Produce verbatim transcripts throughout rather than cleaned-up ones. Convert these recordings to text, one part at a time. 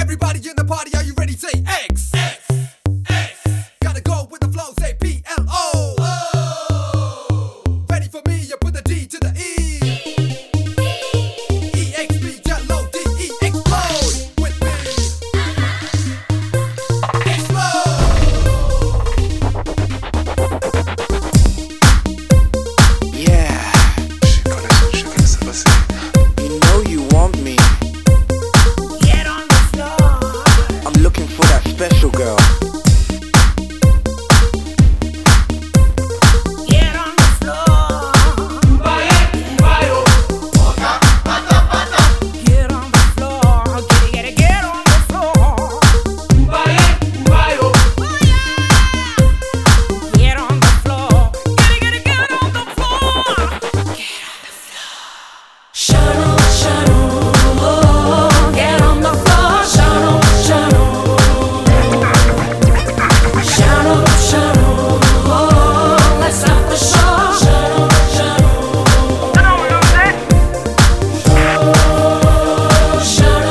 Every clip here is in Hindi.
Everybody in the party, are you ready? Say X. X. X. Gotta go with the flow, say P L O. Oh. Ready for me, you put the D to the E. E X P, yellow, D E explode with me. Explode. Yeah. You know you want me. Get on the floor. I'm looking for that special girl. Get on the floor. Get on the floor. Get it, get it, get on the floor. Get on the floor. Get it, get it, get on the floor. Get on the floor. Shano, shano, oh, get on the floor. Shano, shano, shano, shano, oh, let's start the show. Shano, shano, shano, shano,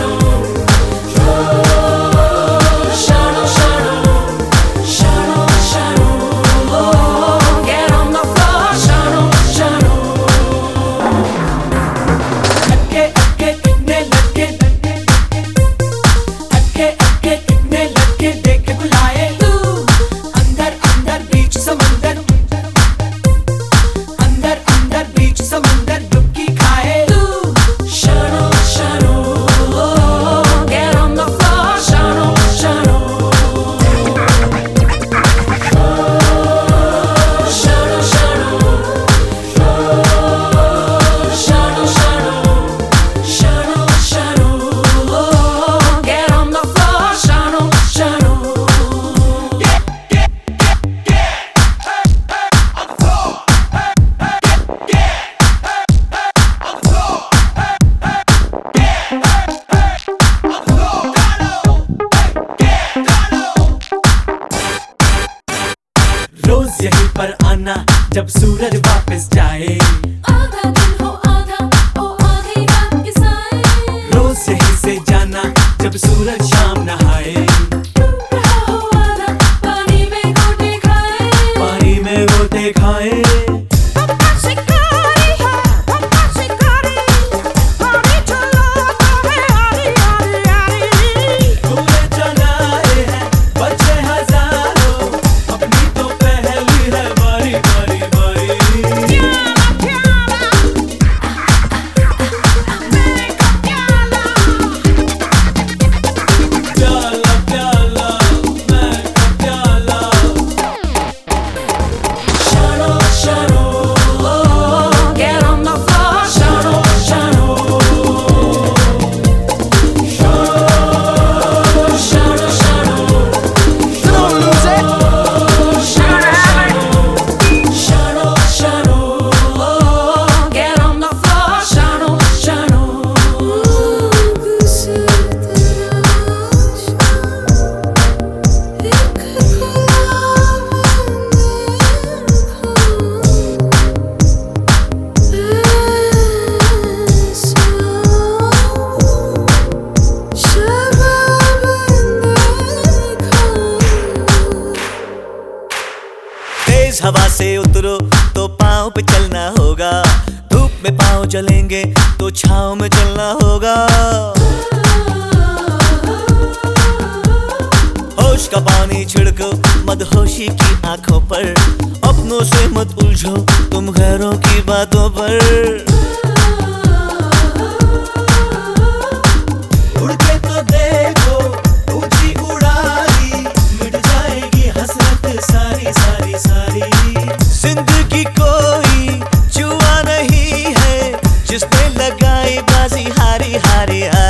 shano, shano, shano, shano, oh, get on the floor. Shano, shano. अक्के अक्के कितने लटके अक्के अक्के कितने लटके देख के बुलाए तू अंदर अंदर बीच समंदर अंदर अंदर बीच समंदर डुबकी खाए तू Shanno Shanno get on the floor Shanno Shanno Shanno Shanno Shanno Shanno Shano, shano, get on the floor. Shano, shano, Get, get, get, get. Hey, hey, on the floor. Hey, hey, get, get. Hey, hey, on the floor. Hey, hey, get. Hey, hey, on the floor. Dano, hey, get, Dano. रोज यहीं पर आना जब सूरज वापस जाए आधा दिन हो आधा ओ आधी रात के साए रोज यहीं से जाना जब सूरज शाम नहाए डूब रहा हो आधा पानी में गोटे खाए पानी में गोते खाए पप्पा शिकारी है पप्पा शिकारी पानी चला है आरी आरी आरी पूरे चलाए हैं बच्चे हजारों अपनी तो पहली है बारी बारी बारी प्याला प्याला मेरे को प्याला प्याला प्याला मैं का प्याला Shano, shano, get on the floor. Shano, shano, shano, shano, shano. Don't lose it. Shano, shano, get on the floor. Shano, shano. तेज हवा से उतरो तो पाँव पे चलना होगा धूप में पाँव जलेंगे तो छाँव में चलना होगा होश का पानी छिड़को मदहोशी की आंखों पर अपनों से मत उलझो तुम गैरों की बातों पर उड़ के तो देखो ऊंची उड़ारी मिट जाएगी हसरत सारी सारी सारी जिंदगी कोई जुआ नहीं है जिसने लगाई बाजी हारी हारी हारी